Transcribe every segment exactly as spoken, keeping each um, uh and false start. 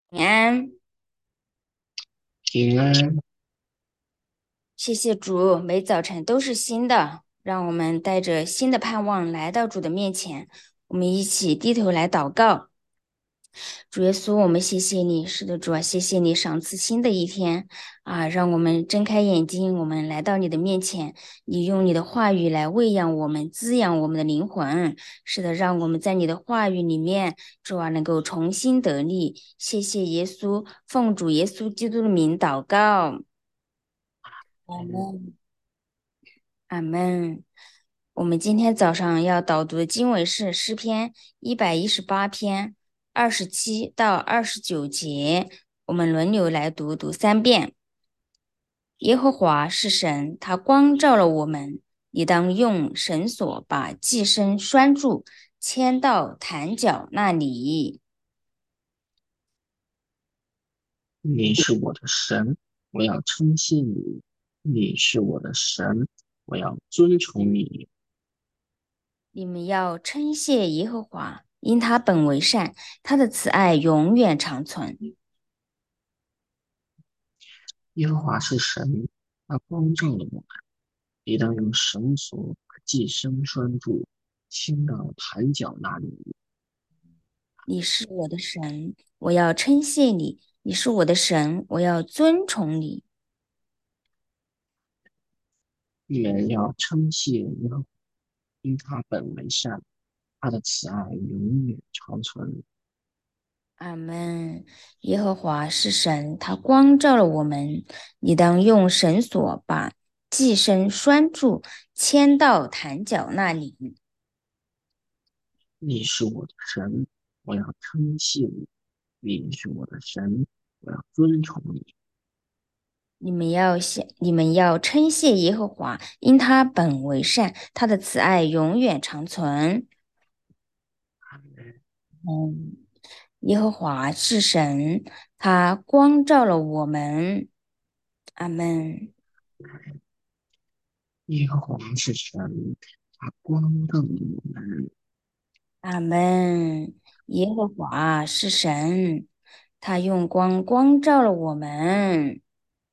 平安， 平安。 谢谢主，每早晨都是新的，让我们带着新的盼望来到主的面前。我们一起低头来祷告。主耶稣，我们谢谢你，是的，主啊，谢谢你赏赐新的一天啊，让我们睁开眼睛，我们来到你的面前，你用你的话语来喂养我们，滋养我们的灵魂。是的，让我们在你的话语里面，主啊，能够重新得力。谢谢耶稣，奉主耶稣基督的名祷告。阿门。阿门。我们今天早上要导读的经文是诗篇一百一十八篇二十七到二十九节，我们轮流来读，读三遍。耶和华是神，他光照了我们，你当用绳索把寄生拴住，牵到坛角那里。 你是我的神，我要称谢你；你是我的神，我要尊崇你。 你们要称谢耶和华，因他本为善，他的慈爱永远长存。 耶和华是神，他光照了我们，你当用绳索把寄生拴住，牵到坛角那里。 你是我的神，我要称谢你；你是我的神，我要尊崇你。 你们要称谢耶和华，因他本为善，他的慈爱永远长存。 阿门。耶和华是神，他光照了我们。你当用绳索把寄生拴住，牵到坛角那里。 你是我的神，我要称谢你；你是我的神，我要尊崇你。 你们要想，你们要称谢耶和华，因他本为善，他的慈爱永远长存。嗯，耶和华是神，他光照了我们。阿门。 耶和华是神，他光照我们。 阿门。耶和华是神，他用光光照了我们。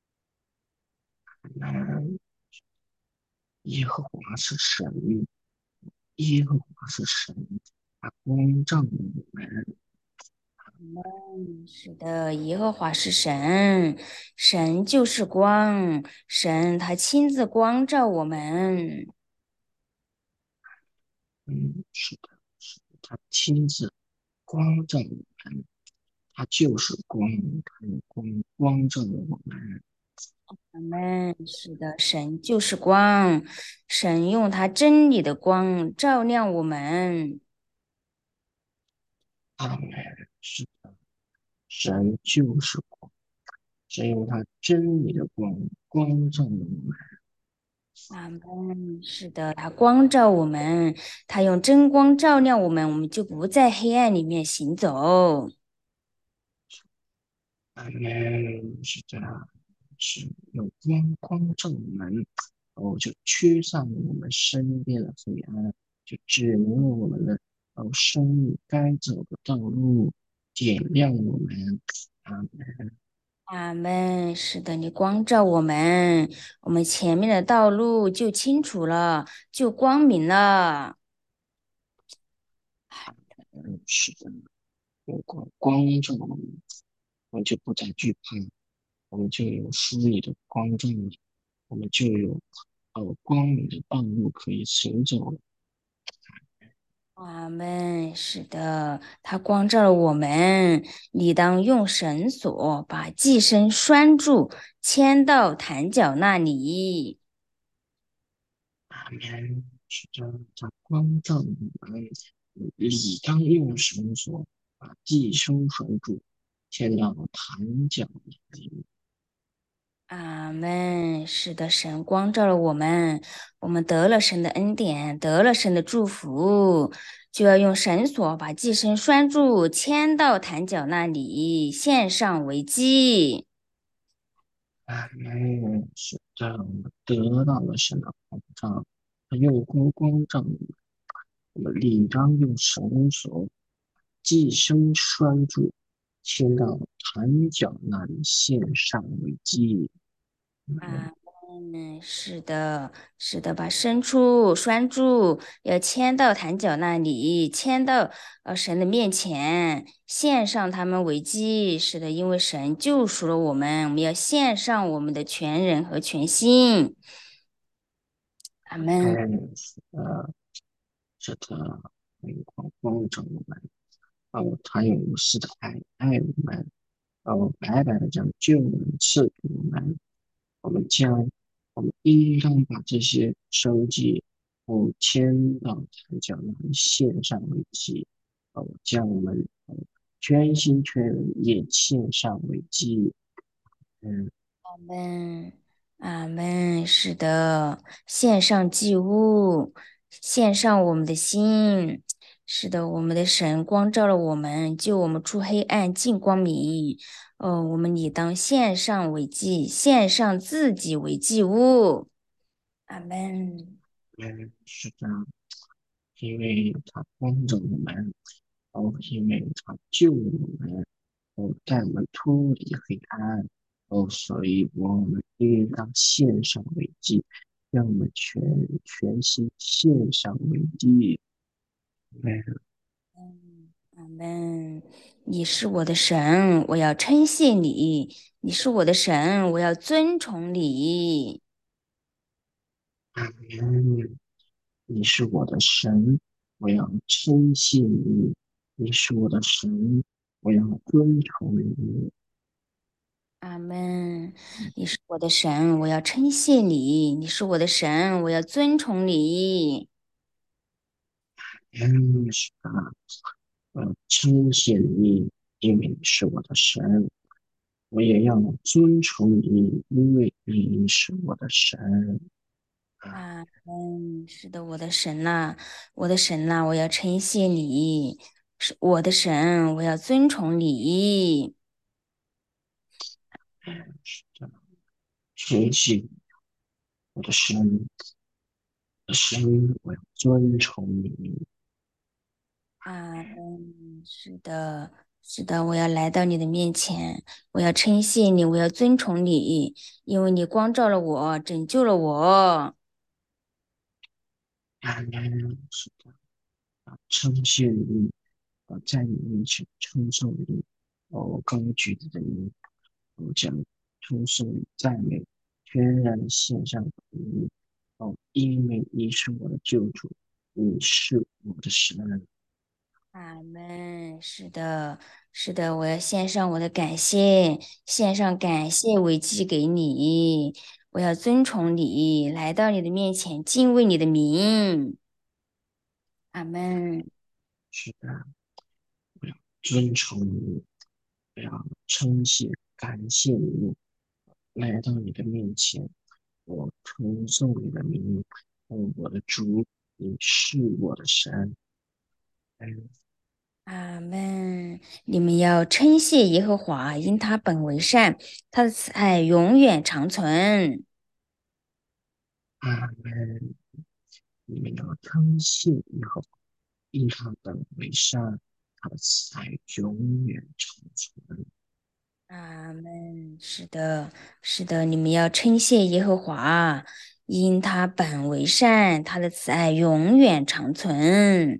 嗯，耶和华是神，耶和华是神，他光照我们。 嗯，是的，耶和华是神，神就是光，神他亲自光照我们。 嗯，是的，是的，他亲自光照我们，他就是光，他用光光照我们。 阿门。是的，神就是光，神用他真理的光照亮我们。 阿门。是的，神就是光，神用他真理的光光照我们。 阿门。是的，他光照我们，他用真光照亮我们，我们就不在黑暗里面行走。 阿门。是这样，是用光光照我们，然后就驱散我们身边的黑暗，就指明了我们的呃生命该走的道路，点亮我们。阿门。 阿门。是的，你光照我们，我们前面的道路就清楚了，就光明了。 嗯，是的，有光光照我们，我们就不再惧怕，我们就有属你的光照，我们就有呃光明的道路可以行走了。 阿门。是的，他光照了我们，你当用绳索把寄生拴住，牵到坛角那里。 阿门。是这样，它光照我们，理当用绳索把寄生拴住，牵到坛角里。 阿门。是的，神光照了我们，我们得了神的恩典，得了神的祝福，就要用绳索把寄生拴住，牵到坛角那里，献上为祭。 阿门。是这样，我们得到了神的光照，他用光光照我们，我们理当用绳索寄生拴住， 迁到坛角那里献上为祭。 啊，嗯，是的，是的，把牲畜拴住，要牵到坛角那里，牵到呃神的面前，献上他们为祭。是的，因为神救赎了我们，我们要献上我们的全人和全心。阿哎， 门。 呃，是的，阳光光照我们，哦，他用无私的爱爱我们，哦，白白的将救恩赐给我们。我们将，我们应当把这些收据，哦，迁到台角那里献上为祭，哦，将我们哦全心全人也献上为祭。嗯， 阿门，阿门，是的，献上祭物，献上我们的心。是的，我们的神光照了我们，救我们出黑暗进光明。哦，我们理当献上为祭，献上自己为祭物。阿门。 嗯，是的，因为他帮助我们，哦，因为他救我们，哦，带我们脱离黑暗，哦，所以我们应当献上为祭，让我们全全心献上为祭。嗯， 阿门。你是我的神，我要称谢你；你是我的神，我要尊崇你。 阿门。你是我的神，我要称谢你；你是我的神，我要尊崇你。 阿门。你是我的神，我要称谢你；你是我的神，我要尊崇你。 嗯，是的，我要称谢你，因为你是我的神。我也要尊崇你，因为你是我的神。啊， 阿门。是的，我的神呐、我的神呐、我要称谢你，是我的神，我要尊崇你。 是的，谢谢我的神，我的神，我要尊崇你。 啊，嗯，是的，是的，我要来到你的面前，我要称谢你，我要尊崇你，因为你光照了我，拯救了我。 阿门。是的，啊，称谢你，啊，在你面前称颂你，哦，高举你的名，我将称颂你赞美，全然的献上给你。哦，因为你是我的救主，你是我的神。 阿门。是的，是的，我要献上我的感谢，献上感谢为祭给你，我要尊崇你，来到你的面前，敬畏你的名。阿门。 是的，我要尊崇你，我要称谢、感谢你，来到你的面前，我称颂你的名，哦，我的主，你是我的神。嗯， 阿门！你们要称谢耶和华，因他本为善，他的慈爱永远长存。 阿门。你们要称谢以后，因他本为善，他的慈爱永远长存。 阿门！是的，是的，你们要称谢耶和华，因他本为善，他的慈爱永远长存。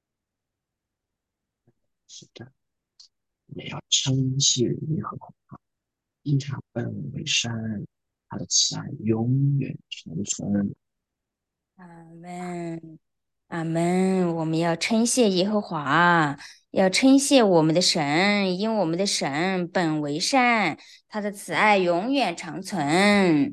是的，你们要称谢耶和华，因他本为善，他的慈爱永远长存。 阿门。阿门！我们要称谢耶和华，要称谢我们的神，因我们的神本为善，他的慈爱永远长存。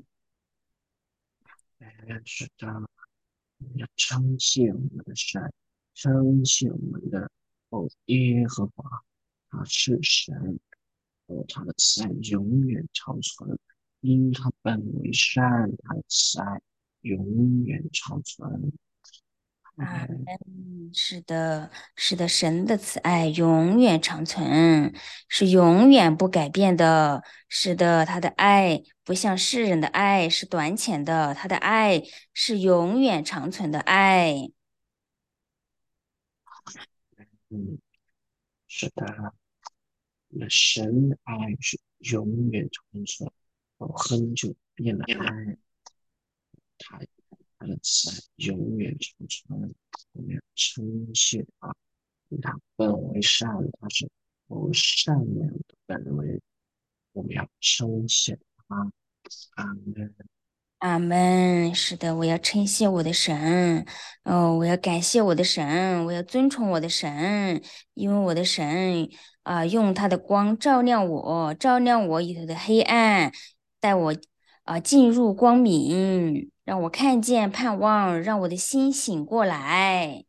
哎，是的，要称谢我们的神，称谢我们的哦耶和华，他是神，哦，他的慈爱永远长存，因他本为善，他的慈爱永远长存。 啊，嗯，是的，是的，神的慈爱永远长存，是永远不改变的。是的，他的爱不像世人的爱是短浅的，他的爱是永远长存的爱。 嗯，是的， 那神爱是永远长存，哦，恒久变的爱，他他的慈爱永远长存。我们要称谢他，因为他本为善，他是哦善良的本为，我们要称谢他。阿门。 阿门。是的，我要称谢我的神，哦，我要感谢我的神，我要尊崇我的神，因为我的神啊、用他的光照亮我，照亮我里头的黑暗，带我啊、进入光明，让我看见盼望，让我的心醒过来。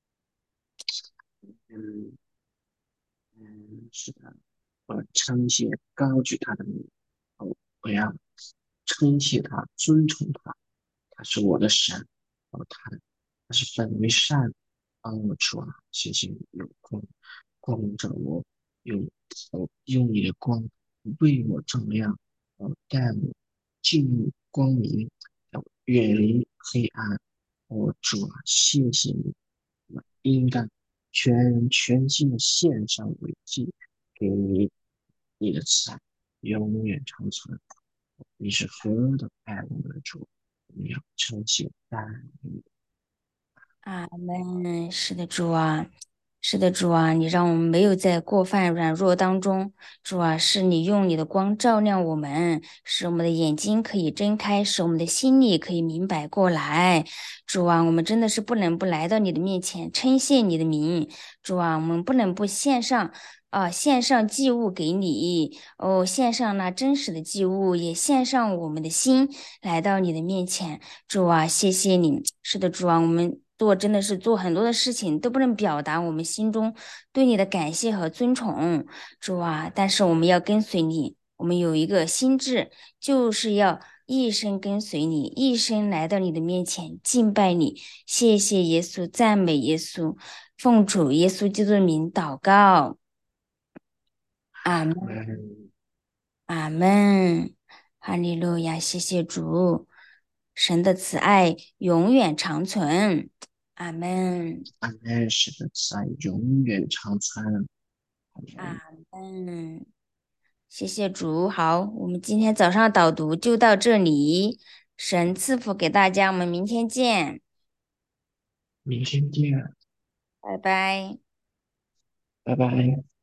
嗯嗯，是的，我称谢高举他的名，哦，我要称谢他，尊崇他。他是我的神，哦，他的他是本为善，帮我主啊，谢谢你有光光照我，用哦用你的光为我照亮，哦带我进入光明，要远离黑暗。我主啊，谢谢你，我应该全人全心的献上为祭，给你你的慈爱永远长存。你是何等爱我们的主，我们要称谢赞美。 阿门。是的，主啊，是的，主啊，你让我们没有在过犯软弱当中。主啊，是你用你的光照亮我们，使我们的眼睛可以睁开，使我们的心里可以明白过来。主啊，我们真的是不能不来到你的面前，称谢你的名。主啊，我们不能不献上。啊，献上祭物给你哦，献上那真实的祭物，也献上我们的心来到你的面前。主啊，谢谢你。是的，主啊，我们做真的是做很多的事情都不能表达我们心中对你的感谢和尊崇，主啊。但是我们要跟随你，我们有一个心智，就是要一生跟随你，一生来到你的面前敬拜你。谢谢耶稣，赞美耶稣，奉主耶稣基督的名祷告，阿门， 嗯， 阿门，哈利路亚，谢谢主。神的慈爱永远长存。阿门， 阿门。是的，慈爱永远长存。阿阿门。 门，谢谢主。好，我们今天早上导读就到这里，神赐福给大家，我们明天见， 明天见， 拜拜。 拜拜。